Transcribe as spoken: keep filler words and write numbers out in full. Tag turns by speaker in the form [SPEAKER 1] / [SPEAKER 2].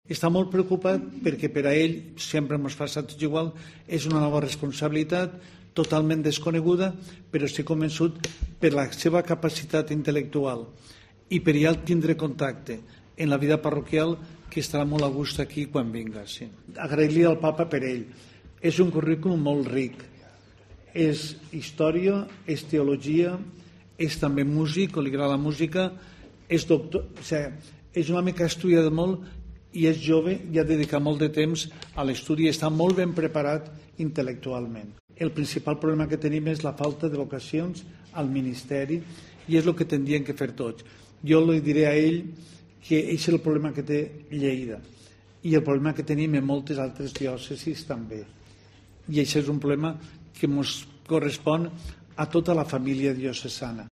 [SPEAKER 1] Està molt preocupat perquè per a ell, sempre ens passa tot igual, és una nova responsabilitat totalment desconeguda, però estic convençut per la seva capacitat intel·lectual i per ja tindre contacte en la vida parroquial que estarà molt a gust aquí quan vinga. Sí. Agrair-li al papa per ell. És un currículum molt ric. És història, és teologia, és també músic, o li agrada la música, és doctor, o sigui, és un home que ha estudiat molt i és jove i ha dedicat molt de temps a l'estudi i està molt ben preparat intel·lectualment. El principal problema que tenim és la falta de vocacions al ministeri i és el que tindrien que fer tots. Jo li diré a ell que és el problema que té Lleida i el problema que tenim en moltes altres diòcesis també. I això és un problema que ens correspon a tota la família diocesana.